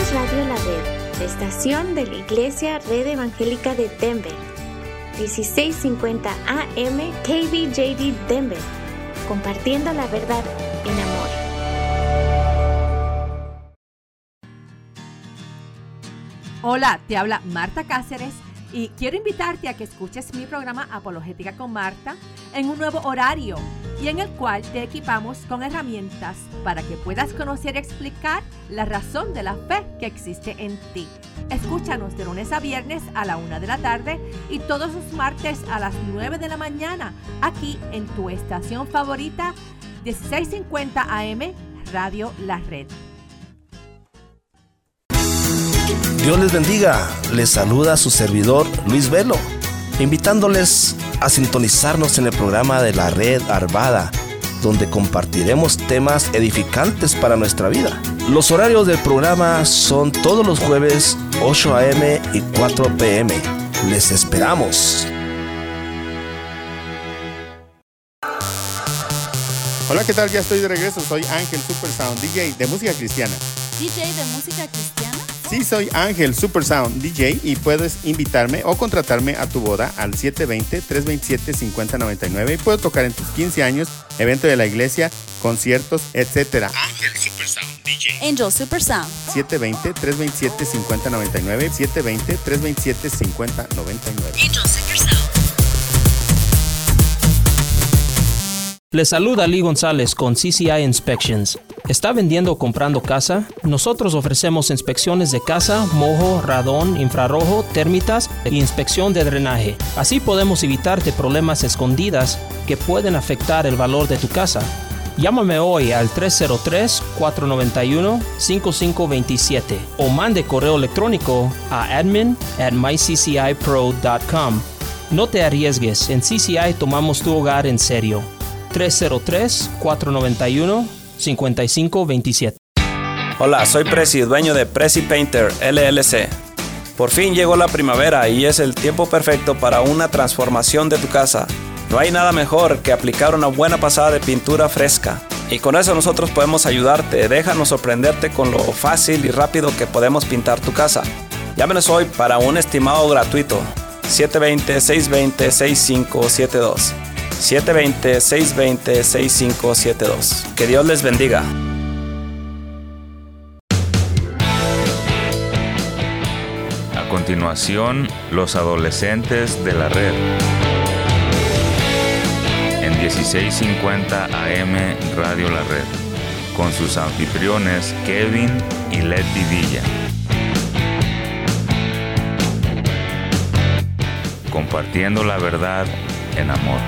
es Radio La Red, la estación de la Iglesia Red Evangélica de Denver. 1650 AM KBJD Denver, compartiendo la verdad en amor. Hola, te habla Marta Cáceres y quiero invitarte a que escuches mi programa Apologética con Marta en un nuevo horario y en el cual te equipamos con herramientas para que puedas conocer y explicar la razón de la fe que existe en ti. Escúchanos de lunes a viernes a la 1 de la tarde y todos los martes a las 9 de la mañana aquí en tu estación favorita 1650 AM Radio La Red. Dios les bendiga, les saluda su servidor Luis Velo, invitándoles a sintonizarnos en el programa de la Red Arvada, donde compartiremos temas edificantes para nuestra vida. Los horarios del programa son todos los jueves 8 a.m. y 4 p.m. Les esperamos. Hola, ¿qué tal? Ya estoy de regreso. Soy Ángel Supersound, DJ de música cristiana. ¿DJ de música cristiana? Sí, soy Ángel Supersound, DJ, y puedes invitarme o contratarme a tu boda al 720-327-5099 y puedo tocar en tus 15 años, evento de la iglesia, conciertos, etc. Ángel Supersound, DJ. Angel Supersound. 720-327-5099, 720-327-5099. Angel Supersound. Les saluda Lee González con CCI Inspections. ¿Está vendiendo o comprando casa? Nosotros ofrecemos inspecciones de casa, mojo, radón, infrarrojo, térmitas e inspección de drenaje. Así podemos evitarte problemas escondidas que pueden afectar el valor de tu casa. Llámame hoy al 303-491-5527 o mande correo electrónico a admin@myccipro.com. No te arriesgues, en CCI tomamos tu hogar en serio. 303-491-5527. Hola, soy Prezi, dueño de Prezi Painter LLC. Por fin llegó la primavera y es el tiempo perfecto para una transformación de tu casa. No hay nada mejor que aplicar una buena pasada de pintura fresca. Y con eso nosotros podemos ayudarte. Déjanos sorprenderte con lo fácil y rápido que podemos pintar tu casa. Llámenos hoy para un estimado gratuito. 720-620-6572. 720-620-6572. Que Dios les bendiga. A continuación, los adolescentes de la red. En 1650 AM Radio La Red. Con sus anfitriones Kevin y Leti Villa. Compartiendo la verdad en amor.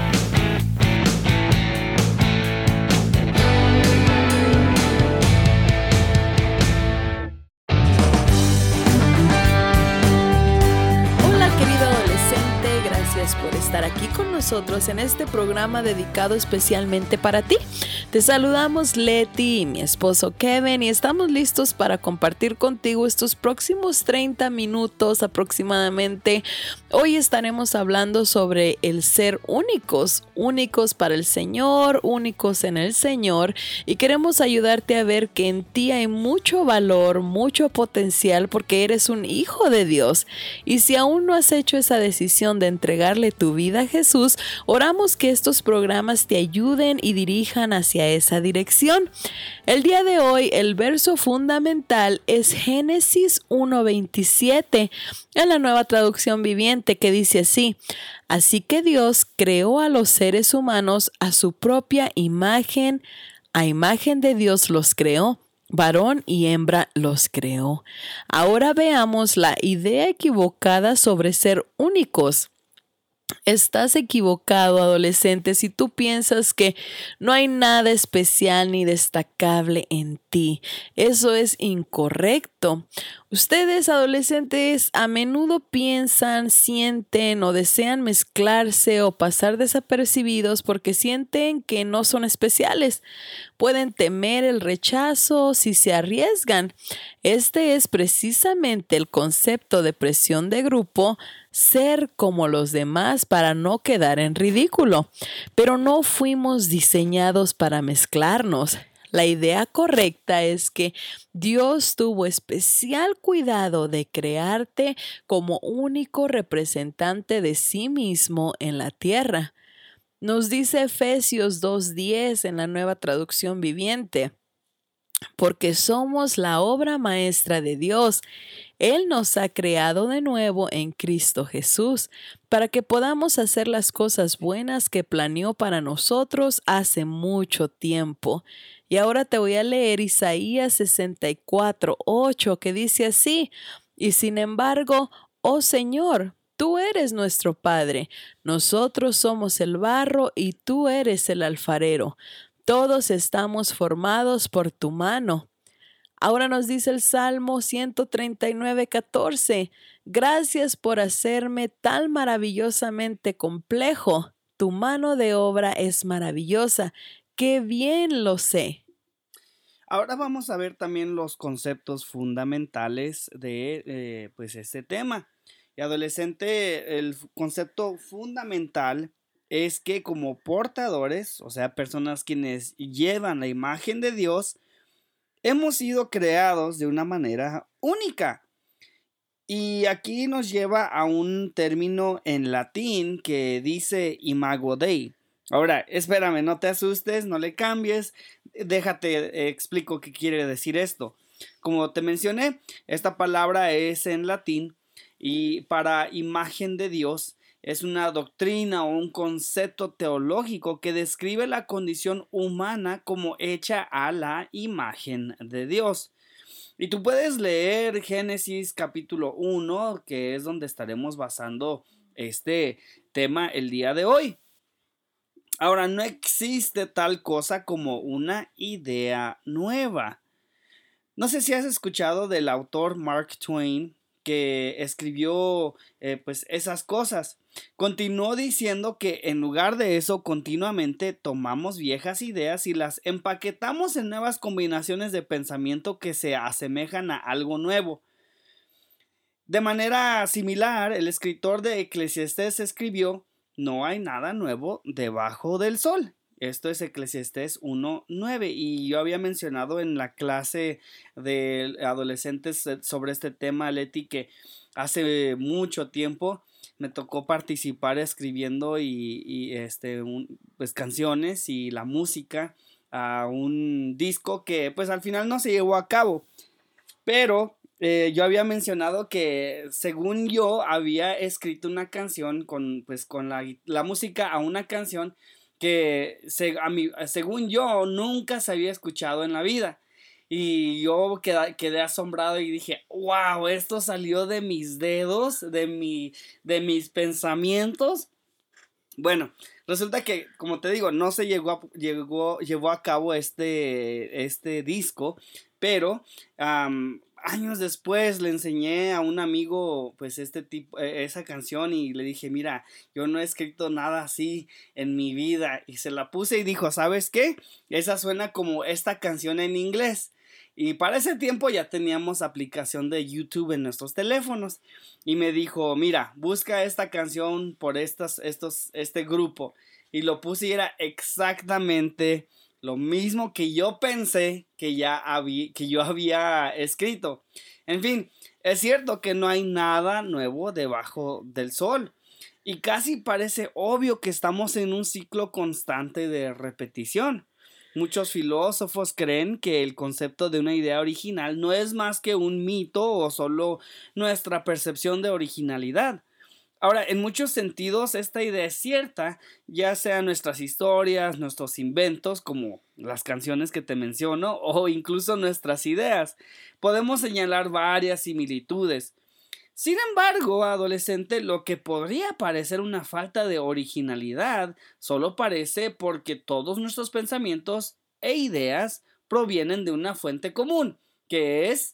Por estar aquí con nosotros en este programa dedicado especialmente para ti. Te saludamos Leti y mi esposo Kevin y estamos listos para compartir contigo estos próximos 30 minutos aproximadamente. Hoy estaremos hablando sobre el ser únicos para el Señor, únicos en el Señor, y queremos ayudarte a ver que en ti hay mucho valor, mucho potencial porque eres un hijo de Dios. Y si aún no has hecho esa decisión de entregarle tu vida a Jesús, oramos que estos programas te ayuden y dirijan hacia esa dirección. El día de hoy, el verso fundamental es Génesis 1:27 en la Nueva Traducción Viviente, que dice así: así que Dios creó a los seres humanos a su propia imagen, a imagen de Dios los creó. Varón y hembra los creó. Ahora veamos la idea equivocada sobre ser únicos. Estás equivocado, adolescente, si tú piensas que no hay nada especial ni destacable en ti. Eso es incorrecto. Ustedes, adolescentes, a menudo piensan, sienten o desean mezclarse o pasar desapercibidos porque sienten que no son especiales. Pueden temer el rechazo si se arriesgan. Este es precisamente el concepto de presión de grupo, ser como los demás para no quedar en ridículo. Pero no fuimos diseñados para mezclarnos. La idea correcta es que Dios tuvo especial cuidado de crearte como único representante de sí mismo en la tierra. Nos dice Efesios 2:10 en la Nueva Traducción Viviente, porque somos la obra maestra de Dios. Él nos ha creado de nuevo en Cristo Jesús para que podamos hacer las cosas buenas que planeó para nosotros hace mucho tiempo. Y ahora te voy a leer Isaías 64:8, que dice así: y sin embargo, oh Señor, tú eres nuestro Padre, nosotros somos el barro y tú eres el alfarero. Todos estamos formados por tu mano. Ahora nos dice el Salmo 139:14, gracias por hacerme tan maravillosamente complejo. Tu mano de obra es maravillosa. ¡Qué bien lo sé! Ahora vamos a ver también los conceptos fundamentales de pues este tema. Y adolescente, el concepto fundamental es que como portadores, o sea, personas quienes llevan la imagen de Dios, hemos sido creados de una manera única. Y aquí nos lleva a un término en latín que dice imago Dei. Ahora, espérame, no te asustes, no le cambies, déjate, explico qué quiere decir esto. Como te mencioné, esta palabra es en latín y para imagen de Dios es una doctrina o un concepto teológico que describe la condición humana como hecha a la imagen de Dios. Y tú puedes leer Génesis capítulo 1, que es donde estaremos basando este tema el día de hoy. Ahora, no existe tal cosa como una idea nueva. No sé si has escuchado del autor Mark Twain, que escribió pues esas cosas. Continuó diciendo que en lugar de eso continuamente tomamos viejas ideas y las empaquetamos en nuevas combinaciones de pensamiento que se asemejan a algo nuevo. De manera similar, el escritor de Eclesiastés escribió: no hay nada nuevo debajo del sol. Esto es Eclesiastés 1:9 y yo había mencionado en la clase de adolescentes sobre este tema, Leti, que hace mucho tiempo me tocó participar escribiendo pues canciones y la música a un disco que pues al final no se llevó a cabo, pero yo había mencionado que según yo había escrito una canción con la música a una canción que según yo nunca se había escuchado en la vida. Y yo quedé asombrado y dije, wow, esto salió de mis dedos, de mis pensamientos. Bueno, resulta que, como te digo, no se llevó a cabo este disco, pero años después le enseñé a un amigo pues esa canción y le dije, mira, yo no he escrito nada así en mi vida, y se la puse y dijo, ¿sabes qué? Esa suena como esta canción en inglés. Y para ese tiempo ya teníamos aplicación de YouTube en nuestros teléfonos. Y me dijo, mira, busca esta canción por este grupo. Y lo puse y era exactamente lo mismo que yo pensé que yo había escrito. En fin, es cierto que no hay nada nuevo debajo del sol. Y casi parece obvio que estamos en un ciclo constante de repetición. Muchos filósofos creen que el concepto de una idea original no es más que un mito o solo nuestra percepción de originalidad. Ahora, en muchos sentidos esta idea es cierta, ya sea nuestras historias, nuestros inventos, como las canciones que te menciono, o incluso nuestras ideas. Podemos señalar varias similitudes. Sin embargo, adolescente, lo que podría parecer una falta de originalidad solo parece porque todos nuestros pensamientos e ideas provienen de una fuente común, que es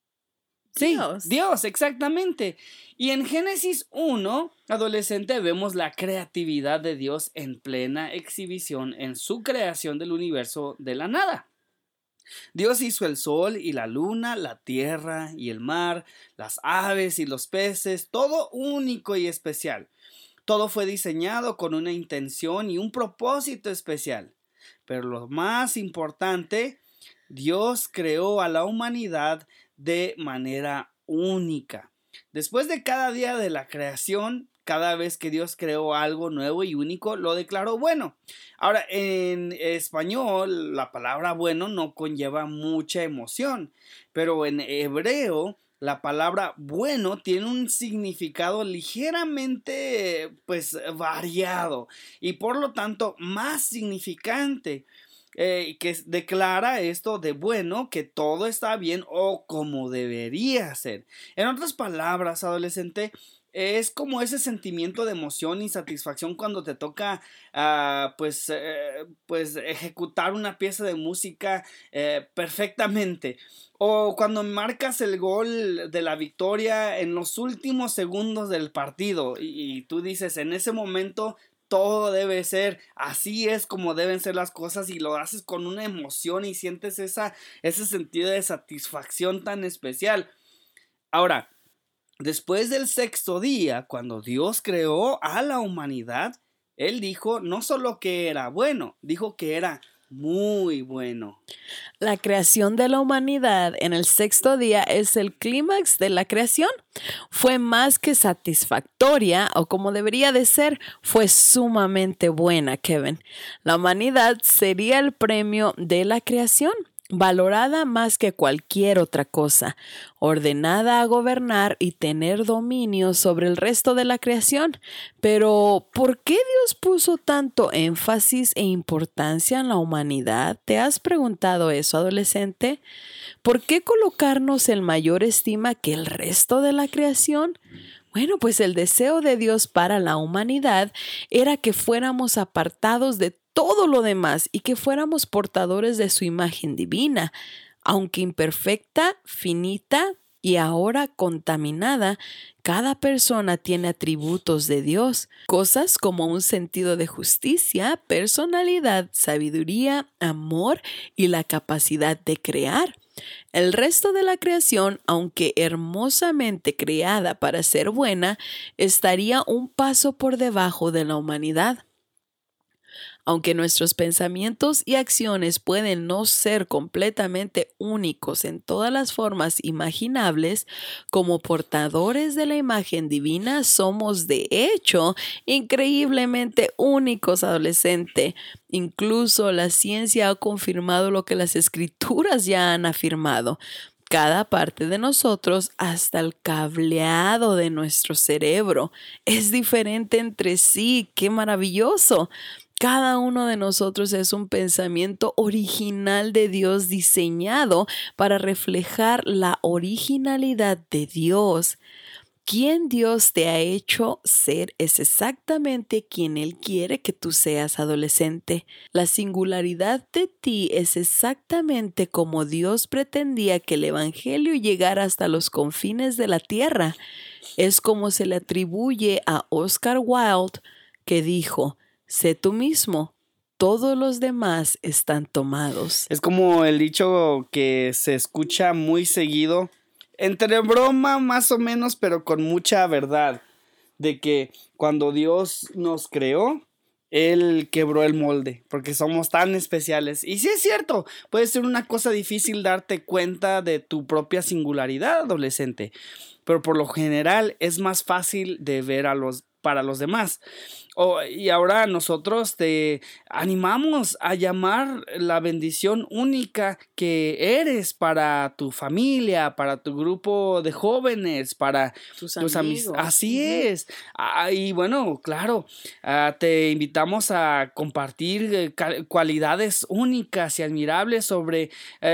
Dios, exactamente. Y en Génesis 1, adolescente, vemos la creatividad de Dios en plena exhibición en su creación del universo de la nada. Dios hizo el sol y la luna, la tierra y el mar, las aves y los peces, todo único y especial. Todo fue diseñado con una intención y un propósito especial. Pero lo más importante Dios creó a la humanidad de manera única. Después de cada día de la creación, cada vez que Dios creó algo nuevo y único, lo declaró bueno. Ahora, en español, la palabra bueno no conlleva mucha emoción, pero en hebreo, la palabra bueno tiene un significado ligeramente, variado y por lo tanto más significante. Que declara esto de bueno, que todo está bien o como debería ser. En otras palabras, adolescente, es como ese sentimiento de emoción y satisfacción cuando te toca ejecutar una pieza de música perfectamente, o cuando marcas el gol de la victoria en los últimos segundos del partido y tú dices, en ese momento todo debe ser, así es como deben ser las cosas, y lo haces con una emoción y sientes ese sentido de satisfacción tan especial. Ahora, después del sexto día, cuando Dios creó a la humanidad, Él dijo no solo que era bueno, dijo que era muy bueno. La creación de la humanidad en el sexto día es el clímax de la creación. Fue más que satisfactoria, o como debería de ser, fue sumamente buena, Kevin. La humanidad sería el premio de la creación, valorada más que cualquier otra cosa, ordenada a gobernar y tener dominio sobre el resto de la creación. Pero, ¿por qué Dios puso tanto énfasis e importancia en la humanidad? ¿Te has preguntado eso, adolescente? ¿Por qué colocarnos en mayor estima que el resto de la creación? Bueno, pues el deseo de Dios para la humanidad era que fuéramos apartados de todo lo demás y que fuéramos portadores de su imagen divina. Aunque imperfecta, finita y ahora contaminada, cada persona tiene atributos de Dios, cosas como un sentido de justicia, personalidad, sabiduría, amor y la capacidad de crear. El resto de la creación, aunque hermosamente creada para ser buena, estaría un paso por debajo de la humanidad. Aunque nuestros pensamientos y acciones pueden no ser completamente únicos en todas las formas imaginables, como portadores de la imagen divina somos de hecho increíblemente únicos, adolescente. Incluso la ciencia ha confirmado lo que las escrituras ya han afirmado. Cada parte de nosotros, hasta el cableado de nuestro cerebro, es diferente entre sí. ¡Qué maravilloso! Cada uno de nosotros es un pensamiento original de Dios diseñado para reflejar la originalidad de Dios. Quien Dios te ha hecho ser es exactamente quien Él quiere que tú seas, adolescente. La singularidad de ti es exactamente como Dios pretendía que el Evangelio llegara hasta los confines de la tierra. Es como se le atribuye a Oscar Wilde, que dijo: sé tú mismo, todos los demás están tomados. Es como el dicho que se escucha muy seguido, entre broma más o menos, pero con mucha verdad, de que cuando Dios nos creó, Él quebró el molde, porque somos tan especiales. Y sí es cierto, puede ser una cosa difícil darte cuenta de tu propia singularidad, adolescente, pero por lo general es más fácil de ver para los demás. Y ahora nosotros te animamos a llamar la bendición única que eres para tu familia, para tu grupo de jóvenes, para tus amigos. Así es. Y bueno, claro, te invitamos a compartir cualidades únicas y admirables sobre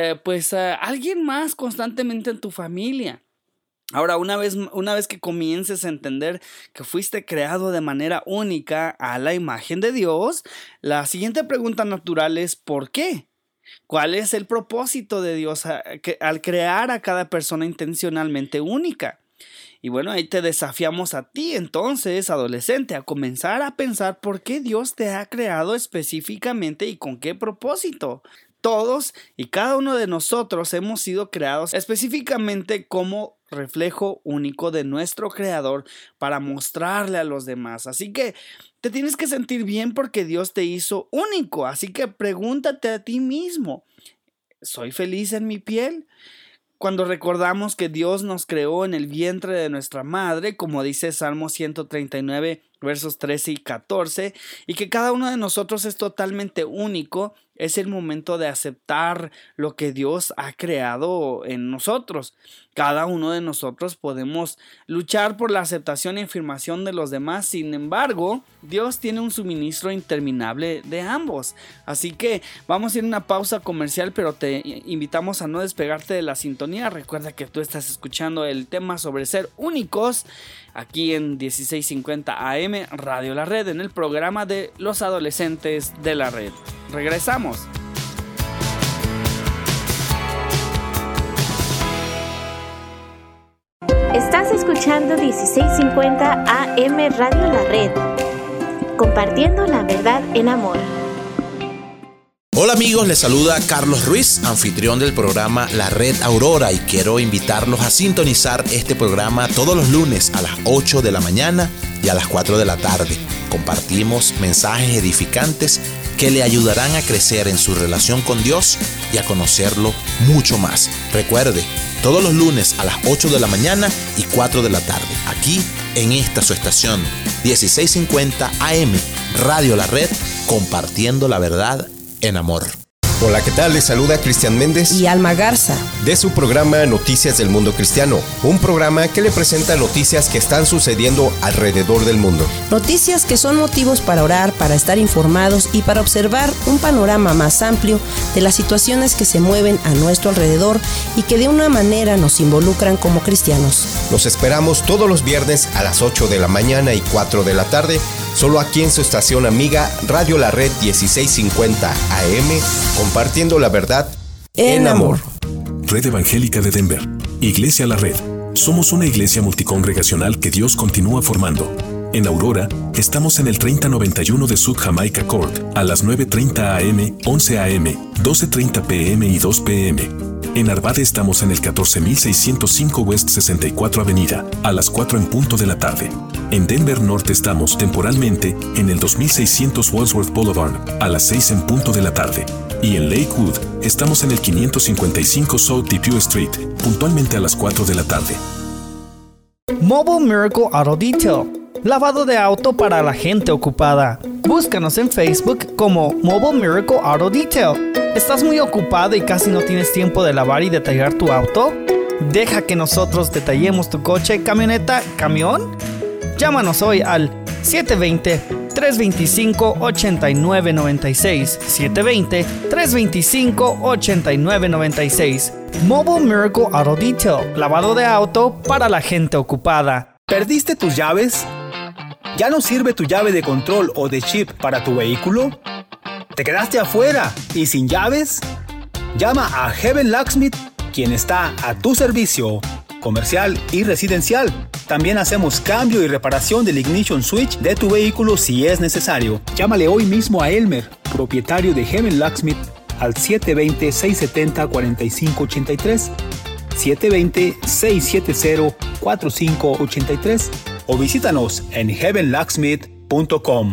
alguien más constantemente en tu familia. Ahora, una vez que comiences a entender que fuiste creado de manera única a la imagen de Dios, la siguiente pregunta natural es ¿por qué? ¿Cuál es el propósito de Dios al crear a cada persona intencionalmente única? Y bueno, ahí te desafiamos a ti entonces, adolescente, a comenzar a pensar por qué Dios te ha creado específicamente y con qué propósito. Todos y cada uno de nosotros hemos sido creados específicamente como reflejo único de nuestro Creador para mostrarle a los demás. Así que te tienes que sentir bien porque Dios te hizo único. Así que pregúntate a ti mismo, ¿soy feliz en mi piel? Cuando recordamos que Dios nos creó en el vientre de nuestra madre, como dice Salmo 139, versos 13 y 14, y que cada uno de nosotros es totalmente único, es el momento de aceptar lo que Dios ha creado en nosotros. Cada uno de nosotros podemos luchar por la aceptación y afirmación de los demás. Sin embargo, Dios tiene un suministro interminable de ambos. Así que vamos a ir a una pausa comercial, pero te invitamos a no despegarte de la sintonía. Recuerda que tú estás escuchando el tema sobre ser únicos aquí en 1650 AM Radio La Red, en el programa de los adolescentes de la red. Regresamos. Estás escuchando 1650 AM Radio La Red, compartiendo la verdad en amor. Hola amigos, les saluda Carlos Ruiz, anfitrión del programa La Red Aurora, y quiero invitarlos a sintonizar este programa todos los lunes a las 8 de la mañana y a las 4 de la tarde. Compartimos mensajes edificantes que le ayudarán a crecer en su relación con Dios y a conocerlo mucho más. Recuerde, todos los lunes a las 8 de la mañana y 4 de la tarde, aquí en esta su estación 1650 AM Radio La Red, compartiendo la verdad en amor. Hola, ¿qué tal? Les saluda Cristian Méndez y Alma Garza de su programa Noticias del Mundo Cristiano, un programa que le presenta noticias que están sucediendo alrededor del mundo. Noticias que son motivos para orar, para estar informados y para observar un panorama más amplio de las situaciones que se mueven a nuestro alrededor y que de una manera nos involucran como cristianos. Los esperamos todos los viernes a las 8 de la mañana y 4 de la tarde, solo aquí en su estación amiga Radio La Red 1650 AM, compartiendo la verdad en amor. Red Evangélica de Denver, Iglesia La Red. Somos una iglesia multicongregacional que Dios continúa formando. En Aurora, estamos en el 3091 de South Jamaica Court, a las 9:30 AM, 11 AM, 12:30 PM y 2 PM. En Arvada estamos en el 14605 West 64 Avenida, a las 4 en punto de la tarde. En Denver Norte estamos temporalmente en el 2600 Wadsworth Boulevard, a las 6 en punto de la tarde. Y en Lakewood estamos en el 555 South Depew Street, puntualmente a las 4 de la tarde. Mobile Miracle Auto Detail, lavado de auto para la gente ocupada. Búscanos en Facebook como Mobile Miracle Auto Detail. ¿Estás muy ocupado y casi no tienes tiempo de lavar y detallar tu auto? Deja que nosotros detallemos tu coche, camioneta, camión. Llámanos hoy al 720-325-8996. 720-325-8996. Mobile Miracle Auto Detail, lavado de auto para la gente ocupada. ¿Perdiste tus llaves? ¿Ya no sirve tu llave de control o de chip para tu vehículo? ¿Te quedaste afuera y sin llaves? Llama a Heaven Locksmith, quien está a tu servicio, comercial y residencial. También hacemos cambio y reparación del ignition switch de tu vehículo si es necesario. Llámale hoy mismo a Elmer, propietario de Heaven Locksmith, al 720-670-4583, 720-670-4583 o visítanos en heavenlocksmith.com.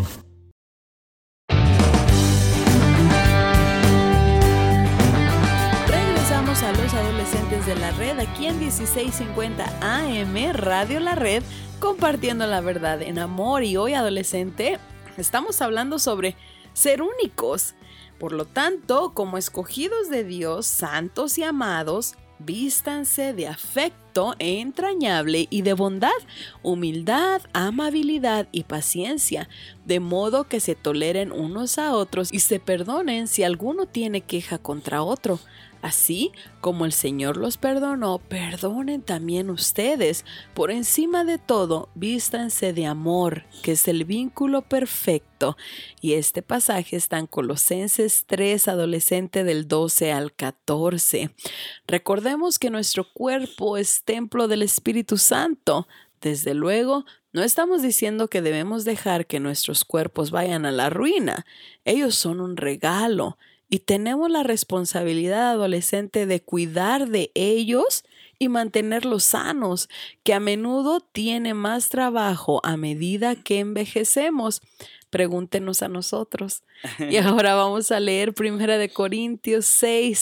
Regresamos a los adolescentes de la red aquí en 1650 AM Radio La Red, compartiendo la verdad en amor. Y hoy, adolescente, estamos hablando sobre ser únicos. Por lo tanto, como escogidos de Dios, santos y amados, vístanse de afecto entrañable y de bondad, humildad, amabilidad y paciencia, de modo que se toleren unos a otros y se perdonen si alguno tiene queja contra otro. Así como el Señor los perdonó, perdonen también ustedes. Por encima de todo, vístanse de amor, que es el vínculo perfecto. Y este pasaje está en Colosenses 3, adolescente, del 12 al 14. Recordemos que nuestro cuerpo es templo del Espíritu Santo. Desde luego, no estamos diciendo que debemos dejar que nuestros cuerpos vayan a la ruina. Ellos son un regalo. Y tenemos la responsabilidad, adolescente, de cuidar de ellos y mantenerlos sanos, que a menudo tiene más trabajo a medida que envejecemos. Pregúntenos a nosotros. Y ahora vamos a leer 1 Corintios 6,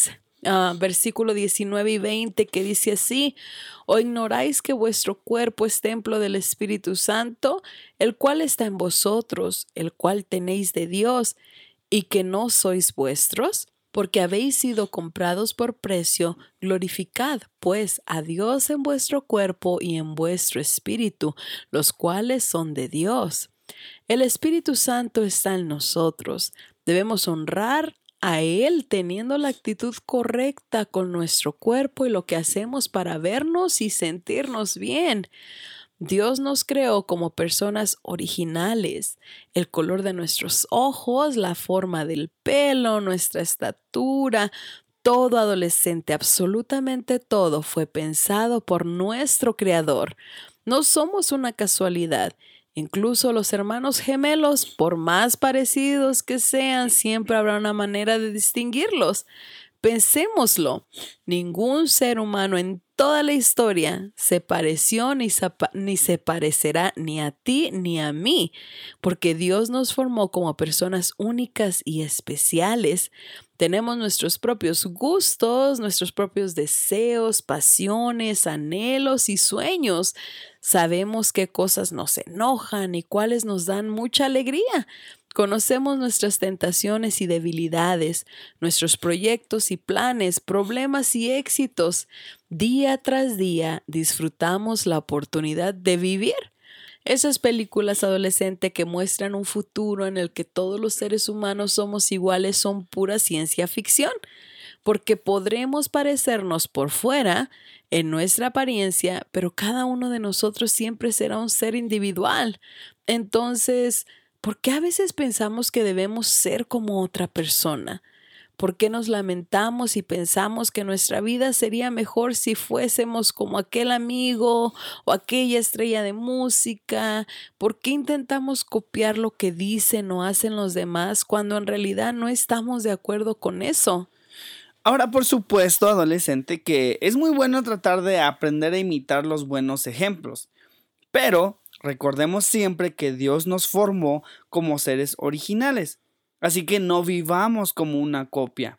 versículo 19 y 20, que dice así: ¿O ignoráis que vuestro cuerpo es templo del Espíritu Santo, el cual está en vosotros, el cual tenéis de Dios, y que no sois vuestros? Porque habéis sido comprados por precio. Glorificad, pues, a Dios en vuestro cuerpo y en vuestro espíritu, los cuales son de Dios. El Espíritu Santo está en nosotros. Debemos honrar a Él teniendo la actitud correcta con nuestro cuerpo y lo que hacemos para vernos y sentirnos bien. Dios nos creó como personas originales. El color de nuestros ojos, la forma del pelo, nuestra estatura, todo adolescente, absolutamente todo fue pensado por nuestro Creador. No somos una casualidad. Incluso los hermanos gemelos, por más parecidos que sean, siempre habrá una manera de distinguirlos. Pensémoslo, ningún ser humano en toda la historia se pareció ni se parecerá ni a ti ni a mí, porque Dios nos formó como personas únicas y especiales. Tenemos nuestros propios gustos, nuestros propios deseos, pasiones, anhelos y sueños. Sabemos qué cosas nos enojan y cuáles nos dan mucha alegría. Conocemos nuestras tentaciones y debilidades, nuestros proyectos y planes, problemas y éxitos. Día tras día disfrutamos la oportunidad de vivir. Esas películas adolescentes que muestran un futuro en el que todos los seres humanos somos iguales son pura ciencia ficción, porque podremos parecernos por fuera en nuestra apariencia, pero cada uno de nosotros siempre será un ser individual. Entonces, ¿por qué a veces pensamos que debemos ser como otra persona? ¿Por qué nos lamentamos y pensamos que nuestra vida sería mejor si fuésemos como aquel amigo o aquella estrella de música? ¿Por qué intentamos copiar lo que dicen o hacen los demás cuando en realidad no estamos de acuerdo con eso? Ahora, por supuesto, adolescente, que es muy bueno tratar de aprender a imitar los buenos ejemplos, pero recordemos siempre que Dios nos formó como seres originales, así que no vivamos como una copia.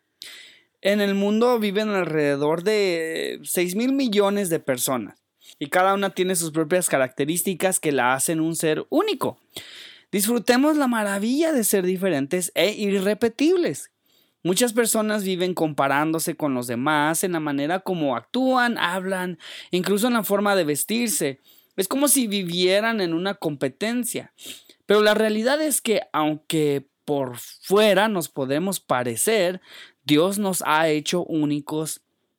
En el mundo viven alrededor de 6,000 millones de personas y cada una tiene sus propias características que la hacen un ser único. Disfrutemos la maravilla de ser diferentes e irrepetibles. Muchas personas viven comparándose con los demás en la manera como actúan, hablan, incluso en la forma de vestirse. Es como si vivieran en una competencia. Pero la realidad es que aunque por fuera nos podemos parecer, Dios nos ha hecho únicos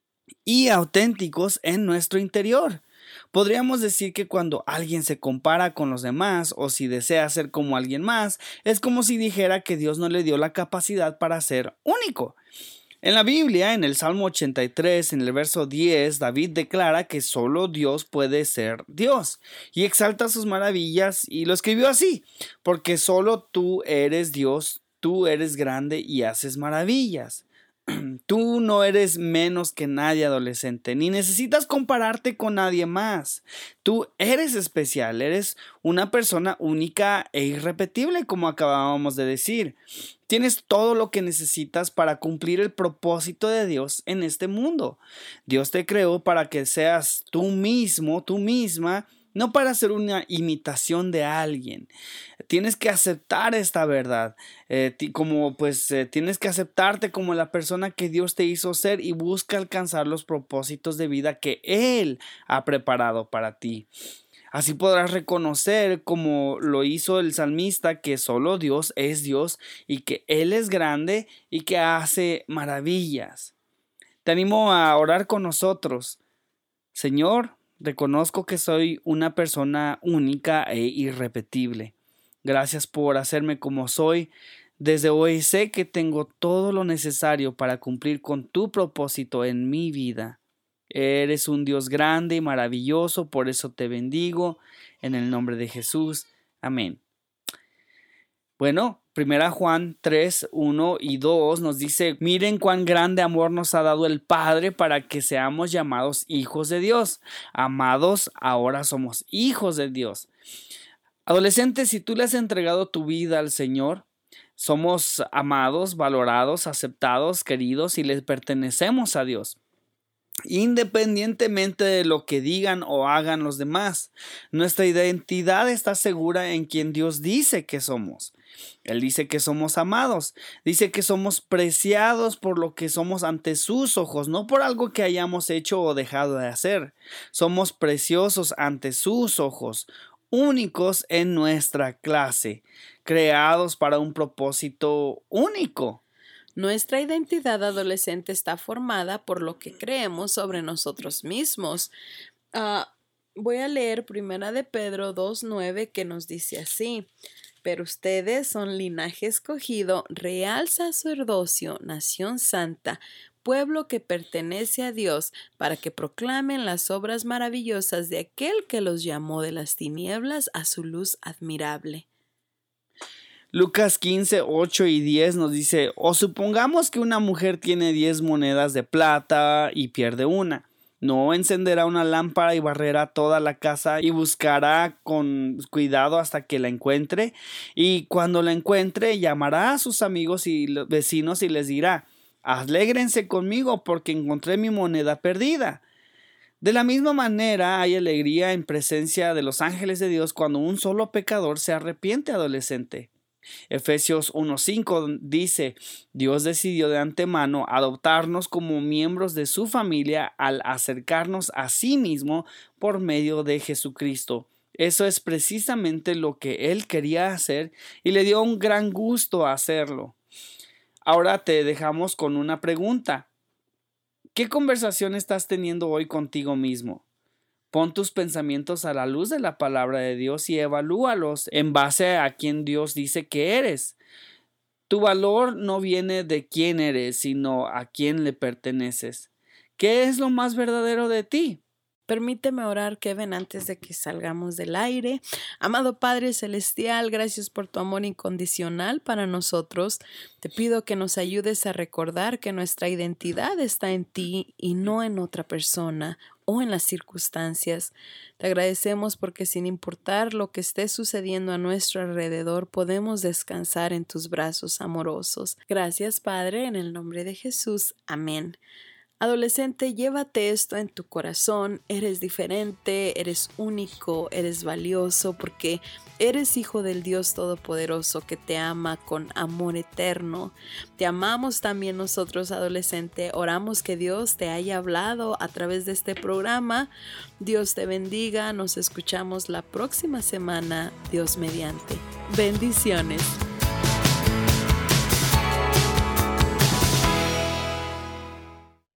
y auténticos en nuestro interior. Podríamos decir que cuando alguien se compara con los demás o si desea ser como alguien más, es como si dijera que Dios no le dio la capacidad para ser único. En la Biblia, en el Salmo 83, en el verso 10, David declara que solo Dios puede ser Dios y exalta sus maravillas y lo escribió así: porque solo tú eres Dios, tú eres grande y haces maravillas. Tú no eres menos que nadie, adolescente, ni necesitas compararte con nadie más. Tú eres especial, eres una persona única e irrepetible, como acabábamos de decir. Tienes todo lo que necesitas para cumplir el propósito de Dios en este mundo. Dios te creó para que seas tú mismo, tú misma, no para ser una imitación de alguien. Tienes que aceptar esta verdad, tienes que aceptarte como la persona que Dios te hizo ser y busca alcanzar los propósitos de vida que Él ha preparado para ti. Así podrás reconocer, como lo hizo el salmista, que solo Dios es Dios y que Él es grande y que hace maravillas. Te animo a orar con nosotros. Señor, reconozco que soy una persona única e irrepetible. Gracias por hacerme como soy. Desde hoy sé que tengo todo lo necesario para cumplir con tu propósito en mi vida. Eres un Dios grande y maravilloso, por eso te bendigo en el nombre de Jesús. Amén. Bueno, 1 Juan 3, 1 y 2 nos dice: miren cuán grande amor nos ha dado el Padre para que seamos llamados hijos de Dios. Amados, ahora somos hijos de Dios. Adolescente, si tú le has entregado tu vida al Señor, Somos amados, valorados, aceptados, queridos y les pertenecemos a Dios, independientemente de lo que digan o hagan los demás. Nuestra identidad está segura en quien Dios dice que somos. Él dice que somos amados, dice que somos preciados por lo que somos ante sus ojos, no por algo que hayamos hecho o dejado de hacer. Somos preciosos ante sus ojos, únicos en nuestra clase, creados para un propósito único. Nuestra identidad adolescente está formada por lo que creemos sobre nosotros mismos. Voy a leer 1 de Pedro 2:9 que nos dice así: pero ustedes son linaje escogido, real sacerdocio, nación santa, pueblo que pertenece a Dios, para que proclamen las obras maravillosas de aquel que los llamó de las tinieblas a su luz admirable. Lucas 15, 8 y 10 nos dice: o supongamos que una mujer tiene 10 monedas de plata y pierde una. ¿No encenderá una lámpara y barrerá toda la casa y buscará con cuidado hasta que la encuentre? Y cuando la encuentre, llamará a sus amigos y vecinos y les dirá: alégrense conmigo porque encontré mi moneda perdida. De la misma manera hay alegría en presencia de los ángeles de Dios cuando un solo pecador se arrepiente, adolescente. Efesios 1:5 dice: Dios decidió de antemano adoptarnos como miembros de su familia al acercarnos a sí mismo por medio de Jesucristo. Eso es precisamente lo que Él quería hacer y le dio un gran gusto hacerlo. Ahora te dejamos con una pregunta. ¿Qué conversación estás teniendo hoy contigo mismo? Pon tus pensamientos a la luz de la palabra de Dios y evalúalos en base a quien Dios dice que eres. Tu valor no viene de quién eres, sino a quién le perteneces. ¿Qué es lo más verdadero de ti? Permíteme orar, Kevin, antes de que salgamos del aire. Amado Padre Celestial, gracias por tu amor incondicional para nosotros. Te pido que nos ayudes a recordar que nuestra identidad está en ti y no en otra persona o en las circunstancias. Te agradecemos porque sin importar lo que esté sucediendo a nuestro alrededor, podemos descansar en tus brazos amorosos. Gracias, Padre, en el nombre de Jesús. Amén. Adolescente, llévate esto en tu corazón. Eres diferente, eres único, eres valioso porque eres hijo del Dios Todopoderoso que te ama con amor eterno. Te amamos también nosotros, adolescente. Oramos que Dios te haya hablado a través de este programa. Dios te bendiga. Nos escuchamos la próxima semana, Dios mediante. Bendiciones.